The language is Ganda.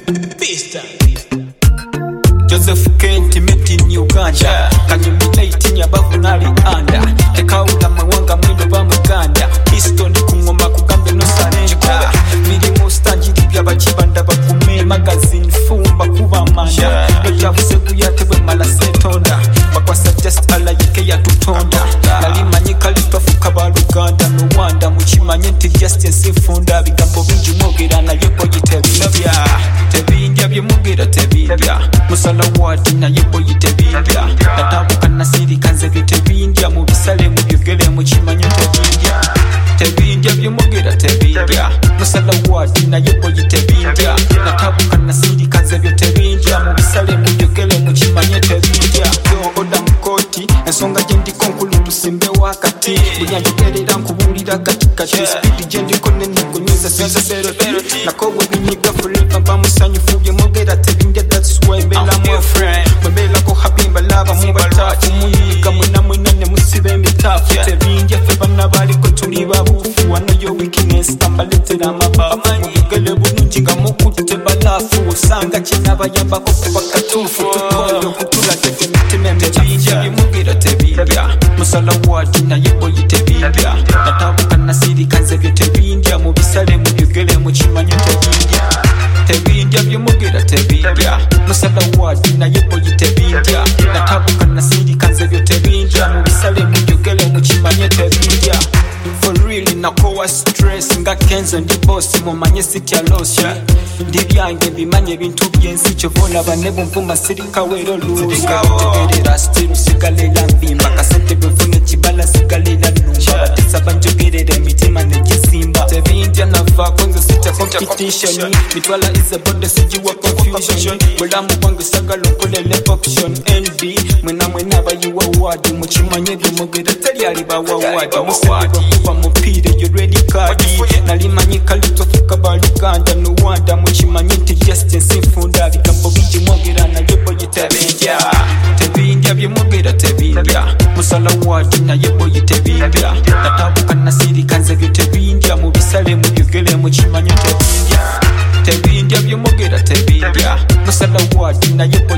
Joseph Kent met in Uganda. Can you relate in your bavunari under? Tekaula mawanga mwindo ba muganda. Piston kungomba kugambe no sarenda. Miri mustanjiri by'abakibanda bakume magazine fumba kuba manda. Yavuse kuyatebwe mala setonda. Bakwa suggest ala yike ya tutonda. Nalimanyika lipafuka ba Uganda no wanda mukimanye nti justice funda bigambo bingi mwogera na yepo yitebya. Tebinja byemugera tebinja. Musala wati na yepo yitebinja. Natabuka nasiri kanze bitebinja mu bisale mu byogere mu kimanyo tebinja. Tebinja byemugera tebinja. Musala wati na yepo yitebinja. Natabuka nasiri kanze bitebinja mu bisale mu byogere mu kimanyo tebinja. Yo oda mukoti ensonga gyendi konkulu tusimbe wakati. Bunyanjogerera nkubulira katikati. Speed gyendi konene kunyuza sisa seroti. Nakobwe binyiga forever bamusanyufu byemugera tebinja. That's why mbela mo friend. Mbela ko habimba lava mu batafu. Munyiga munamwenane musibe emitafu. Tebinja fe bana bali ko tuli babufu. Wano yo weakness tambaletera amabafu. Mugele bulungi nga mukutte balafu. Osanga kinabayamba ko kuba katufu. Tukoyo kutula tete mitima emibinja byemugera tebinja. Musala wati na yebo yitebinja. Natabuka nasiri kanze byetebinja. Mu bisale mu byogere mu kimanyo tebinja. Tebinja byemugera tebinja. Musala wati na yebo yitebinja. Natabuka nasiri kanze byetebinja. Mu bisale mu byogere mu kimanyo tebinja. For real nakowa stress nga Kenzo ndi boss mumanye sitya lotion. Ndibyange bimanye bintu byensi chovona bane bumvuma sirika wero luga. Tegerera still sigalela mbimba kasente bevune kibala sigalela numba. Batisa banjogerere mitima nekisimba. Tebinja nava kwanza sitya competition. Mitwala is a bond sijiwa confusion. Bulamu kwangu sagalo kolele option NB. Mwena bayiwa wadi mukimanye bimugera tali ali bawa wadi. Kuba mupire you ready kadi. Nalimanyika litofuka ba Uganda no wanda mukimanye nti justice funda bigambo bingi mwogera na yebo yitebinja. Tebinja byemugera tebinja. Musala wati na yebo yitebinja. Natabuka nasiri kanze byetebinja. Mu bisale mu byogere mu kimanyo tebinja. Tebinja byemugera tebinja. Musala wati na yebo